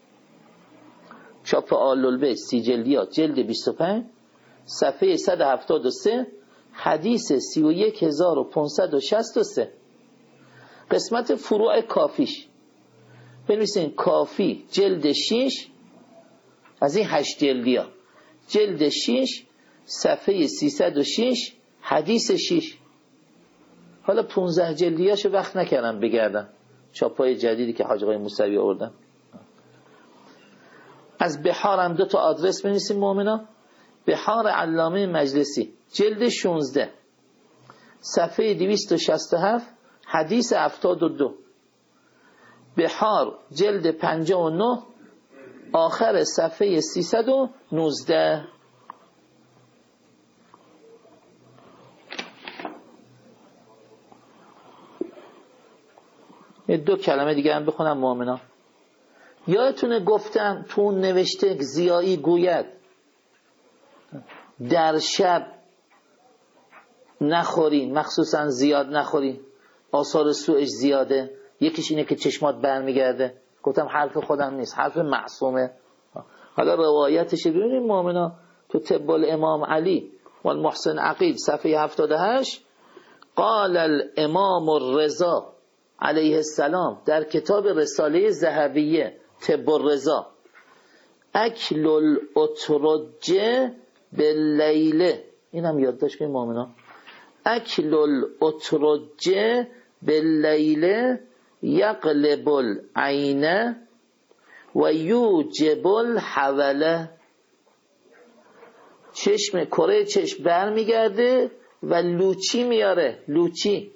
چاپ آل البیت 30 جلدیات جلد 25 صفحه 173 حدیث 31563 قسمت فروع کافیش بنویسین کافی جلد 6 از این 8 جلدی ها، جلد 6 صفحه 306 حدیث 6. حالا 15 جلدیاشو وقت نکردم بگردم، چاپای جدیدی که حاج آقای موسوی آوردن. از بحار هم 2 تا آدرس بنویسین مؤمنا. بحار علامه مجلسی جلد 16 صفحه 267 حدیث 72. بحار جلد 59 آخر صفحه 319. یه 2 کلمه دیگه هم بخونم مؤمنا. یادتونه گفتم تو اون نوشته ضیایی گوید در شب نخورین، مخصوصا زیاد نخورین، آثار سوءش زیاده. یکیش اینه که چشمات برمیگرده. گفتم حرف خودم نیست، حرف معصومه. حالا روایتش ببینید مؤمنا تو طب الامام علی و المحسن عقیل صفحه 78 قال الامام الرضا علیه السلام در کتاب رساله ذهبیه طب الرضا اکل الاترجه باللیل، اینم یادداشت کنید مؤمنان. اکل الاترجه باللیل یقلب العین و یوجب الحوله. چشم، کره چشم برمیگرده و لوچی میاره، لوچی.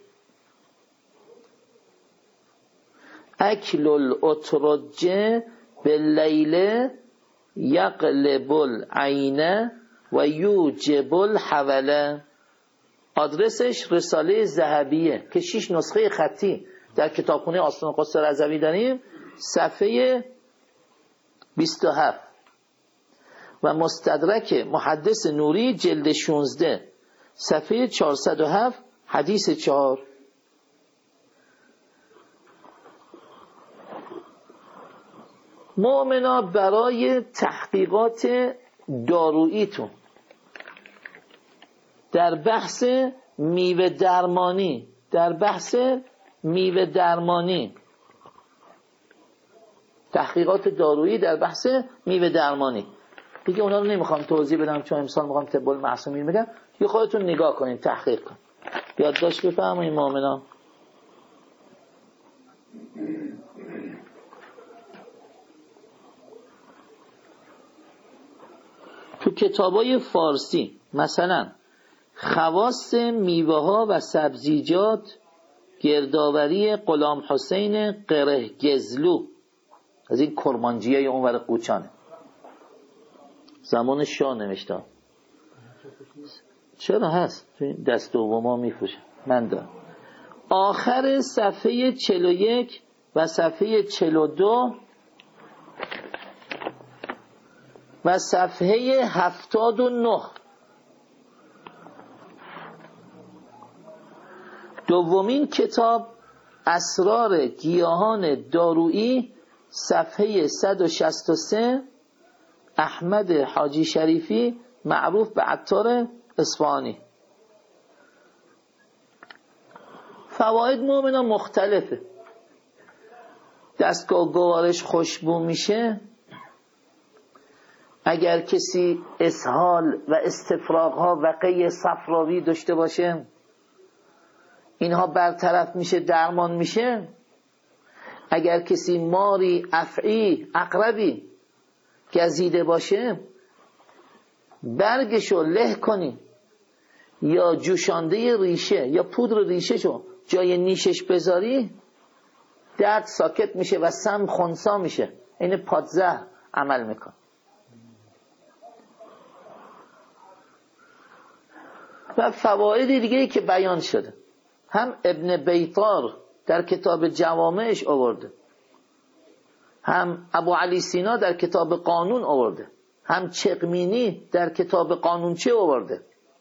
اکل الاترجه باللیل یقلب العین و یوجب الحوله. آدرسش رساله ذهبیه که 6 نسخه خطی در کتابخونه آستان قدس رضوی داریم، صفحه 27 و مستدرک محدث نوری جلد 16 صفحه 407 حدیث 4. مؤمنا برای تحقیقات داروییتون در بحث میوه درمانی، تحقیقات دارویی در بحث میوه درمانی دیگه اونا رو نمیخوام توضیح بدم چون امسال میخوام طب المعصومین بگم، دیگه خودتون نگاه کنین، تحقیق کنین، یادداشت بفرمایید مؤمنان. تو کتابای فارسی مثلا خواص میوه ها و سبزیجات گردآوری غلام حسین قرهگزلو، از این کرمانجیای اونور قوچانه، زمان شاه نوشته. چرا هست تو دست دوما میفروشه، من دارم. آخر صفحه 41 و صفحه 42 و صفحه 79. دومین کتاب اسرار گیاهان دارویی صفحه 163 احمد حاجی شریفی معروف به عطار اصفهانی. فواید مؤمنان مختلفه. دستگاه گوارش خوشبو میشه اگر کسی اسهال و استفراغ ها و قی صفراوی داشته باشه، اینها برطرف میشه، درمان میشه. اگر کسی ماری، افعی، عقربی گزیده باشه، برگشو له کنی یا جوشانده ریشه یا پودر ریشه شو جای نیشش بذاری، درد ساکت میشه و سم خنثی میشه، این پادزهر عمل میکن. و فواید دیگه‌ای که بیان شده هم ابن بیطار در کتاب جوامعش آورده، هم ابو علی سینا در کتاب قانون آورده، هم چقمینی در کتاب قانونچه آورده،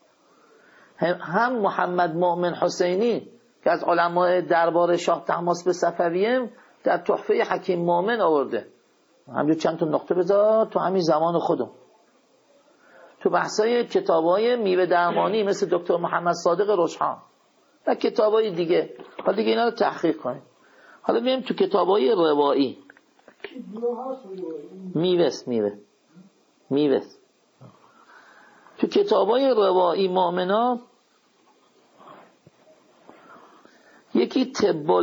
هم محمد مؤمن حسینی که از علمای دربار شاه طهماسب صفویه در تحفه حکیم مومن آورده. همجور چند تا نقطه بذار تو همین زمان خودم. تو بحثای کتابای میوه درمانی مثل دکتر محمد صادق رشحان و کتابای دیگه، حالا دیگه اینا رو تحقیق کنیم. حالا بیایم تو کتابای روایی. میوه تو کتابای روایی مؤمنا، یکی طب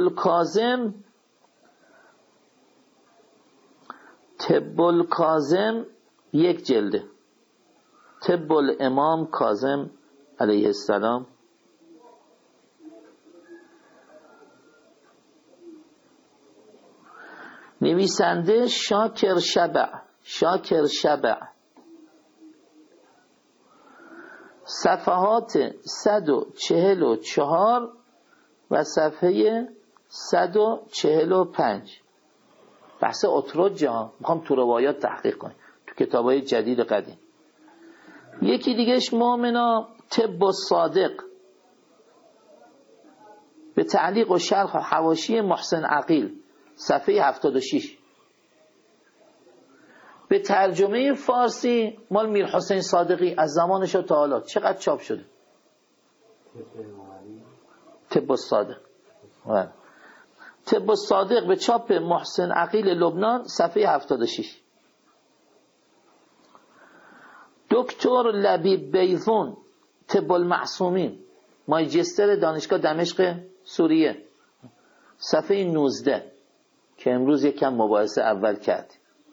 الکاظم یک جلده، طب الامام کاظم علیه السلام، نویسنده شاکر شبع، صفحات 144 و صفحه 145. بحث اتروج ها، میخوام تو روایات تحقیق کنیم تو کتابای جدید قدیم. یکی دیگهش مؤمنا طب الصادق به تعلیق و شرح و حواشی محسن عقیل صفحه 76. به ترجمه فارسی مال میر حسین صادقی از زمانش تا حالا چقدر چاپ شده؟ طب الصادق. طب الصادق به چاپ محسن عقیل لبنان صفحه 76. دکتر لبیب بیضون طب المعصومین، ماجستر دانشگاه دمشق سوریه، صفحه 19 که امروز یکم مباحثه اول کرد.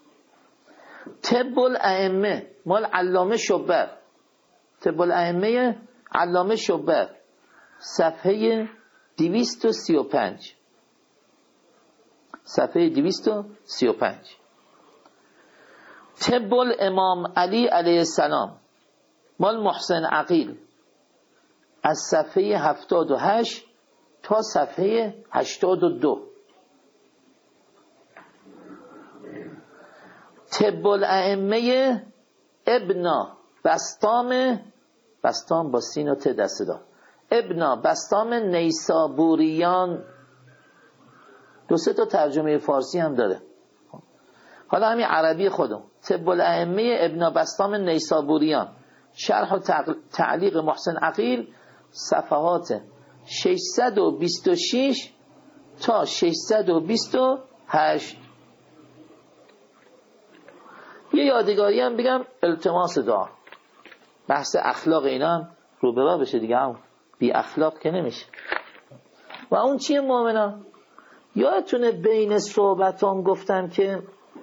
طب الائمه مال علامه شبر، طب الائمه علامه شبر، صفحه 235 صفحه 235. طب الامام علی علیه السلام مال محسن عقیل، از صفحه 78 تا صفحه 82. طب الائمه ابن بسطام، بسطام با سین و ت دسته دار، ابن بسطام نیسابوریان، 2-3 تا ترجمه فارسی هم داره. حالا همین عربی خودم، طب الائمه ابن بسطام نیسابوریان، شرح و تعلیق محسن عقیل، صفحات 626 تا 628. یه یادگاری هم بگم، التماس دعا، بحث اخلاق اینا هم رو به راه بشه دیگه، هم بی اخلاق که نمیشه. و اون چیه مؤمنا؟ یادتونه بین صحبتام گفتم که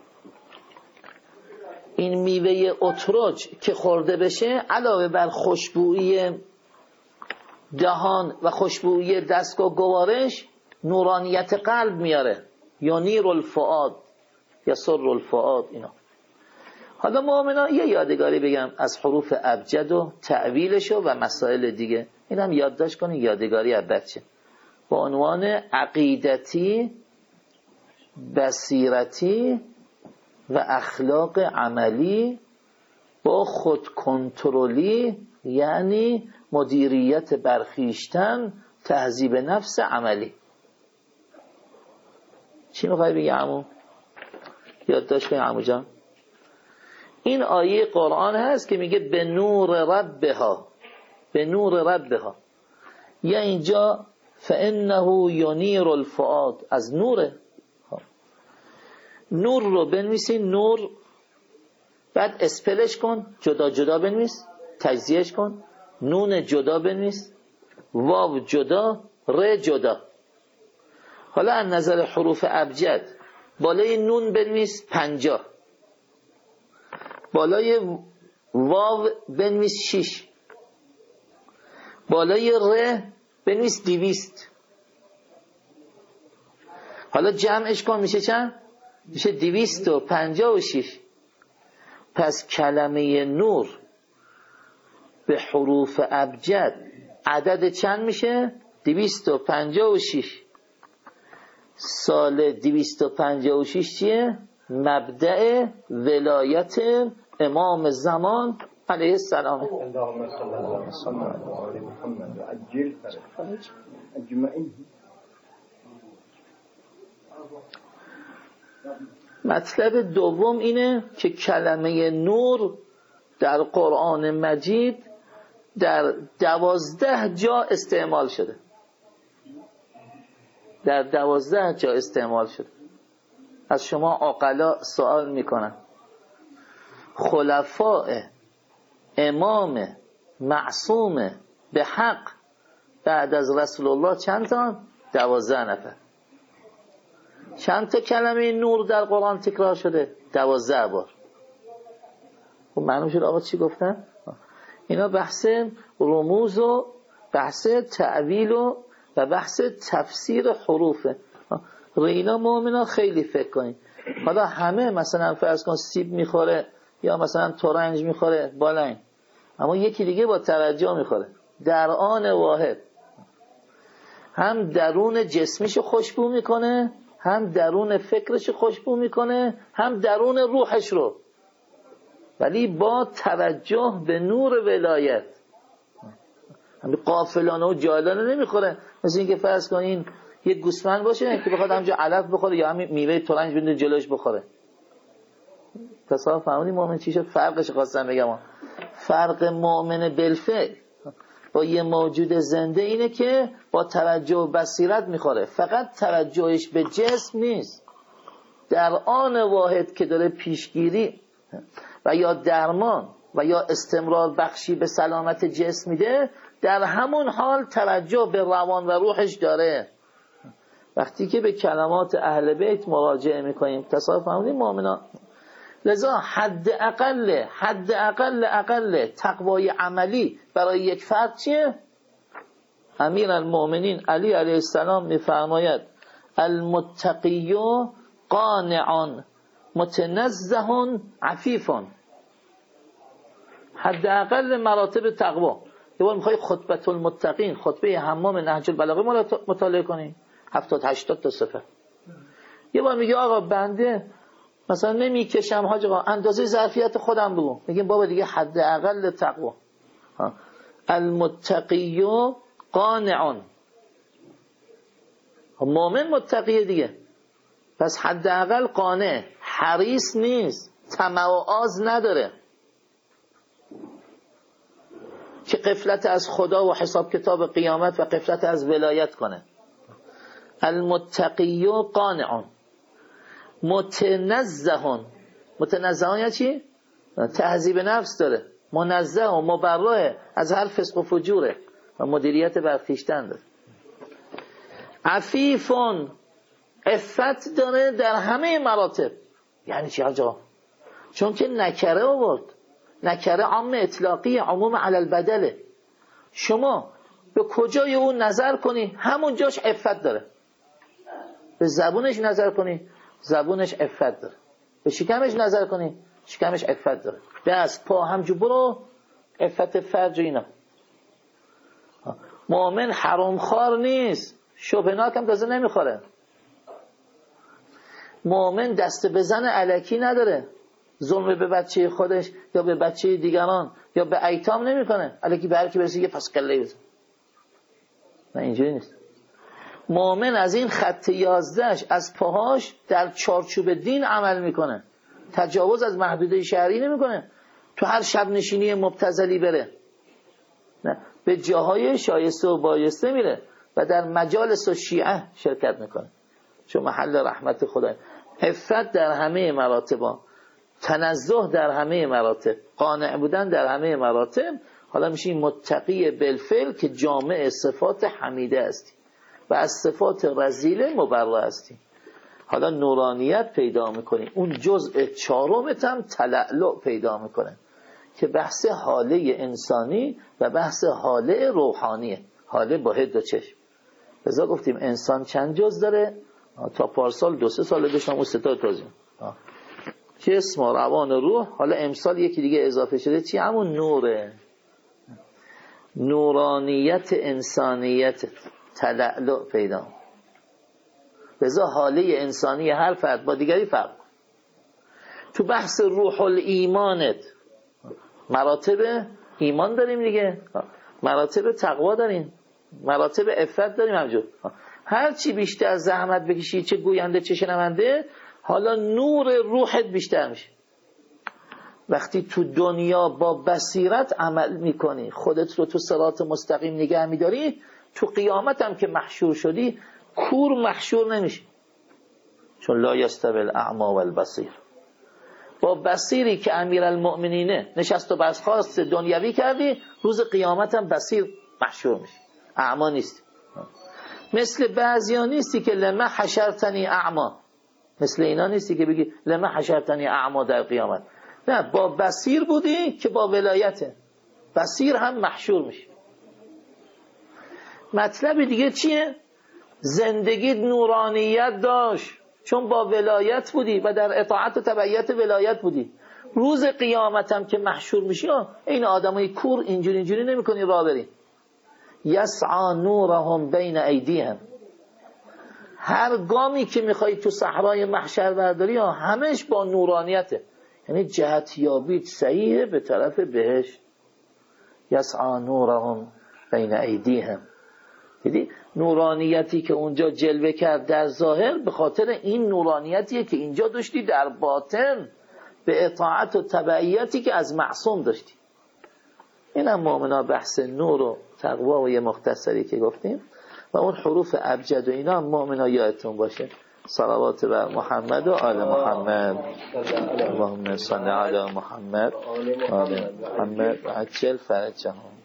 این میوه اترج که خورده بشه علاوه بر خوشبویی دهان و خوشبویی دستگاه گوارش، نورانیت قلب میاره، یا نیر الفؤاد یا سر الفؤاد اینا. حالا مؤمنا یه یادگاری بگم از حروف ابجد و تعویلش و مسائل دیگه، اینم یادداشت کنید، یادگاری از بچه، با عنوان عقیدتی، بصیرتی و اخلاق عملی با خود کنترلی، یعنی مدیریت برخیشتن، تهذیب نفس عملی. چی میخوای بگی عمو؟ یادداشت کنی عمو جان. این آیه قرآن هست که میگه به نور ربها، به نور ربها، یا اینجا فانه ینیر الفؤاد، از نوره. نور رو بنویسین، نور، بعد اسپلش کن، جدا جدا بنویس، تجزیهش کن، نون جدا بنویس، واو جدا، ر جدا. حالا از نظر حروف ابجد بالای نون بنویس 50، بالای واو بنویس 6، بالای ر بنویس 200. حالا جمعش کن میشه چند؟ میشه 256. پس کلمه نور به حروف ابجد عدد چند میشه؟ 256. سال 256 چیه؟ مبدأ ولایت امام زمان علیه السلام. اللهم صل علی محمد و عجل فرج اجمعین. مطلب دوم اینه که کلمه نور در قرآن مجید در 12 جا استعمال شده، در 12 جا استعمال شده. از شما عقلا سوال میکنم، خلفاء امام معصوم به حق بعد از رسول الله چند تا؟ 12 نفر. چند تا کلمه نور در قرآن تکرار شده؟ 12 بار. خب معلوم شد آقا چی گفتن؟ اینا بحث رموز و بحث تعویل و بحث تفسیر حروفه. اینا مؤمنا خیلی فکر کنید. حالا همه مثلا فرض کن سیب میخوره یا مثلا ترنج میخوره بالین، اما یکی دیگه با توجه میخوره در آن واحد، هم درون جسمیش خوشبو میکنه، هم درون فکرش خوشبو میکنه، هم درون روحش رو، ولی با توجه به نور ولایت. همین غافلانه و جاهلانه نمیخوره. مثل اینکه فرض کنین یک گوسفند باشه که بخواد همونجا علف بخوره یا همین میوه ترنج بده جلوش بخوره. تصور فهمیدی مؤمن چی شد؟ فرقش خواستم بگم. فرق مؤمن بالفعل با یه موجود زنده اینه که با توجه و بصیرت میخوره، فقط توجهش به جسم نیست. در آن واحد که داره پیشگیری و یا درمان و یا استمرار بخشی به سلامت جسم میده، در همون حال توجه به روان و روحش داره. وقتی که به کلمات اهل بیت مراجعه میکنیم تصاحب فرمودیم مؤمنان. لذا حد اقل تقوای عملی برای یک فرد چیه؟ امیر المؤمنین علی علیه السلام میفرماید المتقی قانع متنزه عفیف. حد اقل مراتب تقوا. یه بار میخوای خطبه المتقین، خطبه حمام نهج البلاغه مطالعه کنی 70-80 تا صفحه. یه بار میگه آقا بنده مثلا نمیکشم حاج آقا، اندازه ظرفیت خودم بگو. میگیم بابا دیگه حد اقل تقوا. المتقی قانع، مؤمن متقیه دیگه، پس حد اقل قانع، حریص نیست، طمع و آز نداره که غفلت از خدا و حساب کتاب قیامت و غفلت از ولایت کنه. المتقی قانع متنزه. متنزه یا چی؟ تهذیب نفس داره، منزه و مبرئ از هر فسق و فجوره و مدیریت بر خویشتن داره. عفیفون، عفت داره در همه مراتب. یعنی چی آجا؟ چون که نکره آورد، نکره عام اطلاقی، عموم علی البدله. شما به کجای اون نظر کنی همون جاش عفت داره. به زبونش نظر کنی زبونش عفت داره، به شکمش نظر کنی شکمش عفت داره، دست پا همجور برو عفت فرج و اینا. مؤمن حرامخوار نیست، شبهناک هم تازه نمیخوره. مؤمن دست بزن الکی نداره، ظلم به بچه خودش یا به بچه دیگران یا به ایتام نمیکنه، الکی به هر کی برسه یه پس کله بزن. نه اینجوری نیست. مؤمن از این خط 11 از پاهاش در چارچوب دین عمل میکنه، تجاوز از محدوده شرعی نمیکنه، تو هر شب نشینی مبتذلی بره، نه، به جاهای شایسته و بایسته میره و در مجالس و شیعه شرکت میکنه، چون محل رحمت خدای. عفت در همه مراتب، تنزه در همه مراتب، قانع بودن در همه مراتب. حالا میشی متقی بالفعل که جامع صفات حمیده هستی و از صفات رذیله مبرأ هستی. حالا نورانیت پیدا میکنی، اون جزء چهارمت هم تلألؤ پیدا میکنه که بحث حاله انسانی و بحث حاله روحانیه، حاله با هد و چشم. لذا گفتیم انسان چند جز داره؟ تا پارسال 2-3 سال داشتم اون 3 تا توضیح، جسم و روان و روح. حالا امسال یکی دیگه اضافه شده، چی؟ همون نوره، نورانیت انسانیت تلألؤ پیدا. لذا حاله انسانی هر فرد با دیگری فرق. تو بحث روح الایمانت مراتب ایمان داریم دیگه، مراتب تقوا داریم، مراتب عفت داریم همجور. هر چی بیشتر زحمت بکشی، چه گوینده چه شنونده، حالا نور روحت بیشتر میشه. وقتی تو دنیا با بصیرت عمل میکنی، خودت رو تو صراط مستقیم نگه میداری، تو قیامت هم که محشور شدی کور محشور نمیشه، چون لا یستوی الاعمی والبصیر. با بصیری که امیرالمؤمنینه نشست و برخاست دنیوی کردی، روز قیامت هم بصیر محشور میشه، اعما نیستی. مثل بعضیا نیستی که لما حشرتنی اعما، مثل اینا نیستی که بگی لما حشرتنی اعما در قیامت. نه، با بصیر بودی که با ولایته، بصیر هم محشور میشه. مطلب دیگه چیه؟ زندگی نورانیت داشت، چون با ولایت بودی و در اطاعت و تبعیت ولایت بودی. روز قیامت هم که محشور میشی، این آدمای کور اینجوری نمی کنی راه بری. یسعا نورهم بین ایدیهم، هر گامی که میخوای تو صحرای محشر برداری همش با نورانیته، یعنی جهتیابیت صحیحه به طرف بهشت. یسعا نورهم بین ایدیهم. دیدی نورانیتی که اونجا جلوه کرد در ظاهر به خاطر این نورانیتیه که اینجا داشتی در باطن به اطاعت و تبعیتی که از معصوم داشتی. اینم مؤمنا بحث نور و تقوا و یه مختصری که گفتیم و اون حروف ابجد و اینا هم مؤمنا یادتون باشه صلوات بر محمد و آل محمد. اللهم صل علی محمد و آل محمد و عجل فرجهم.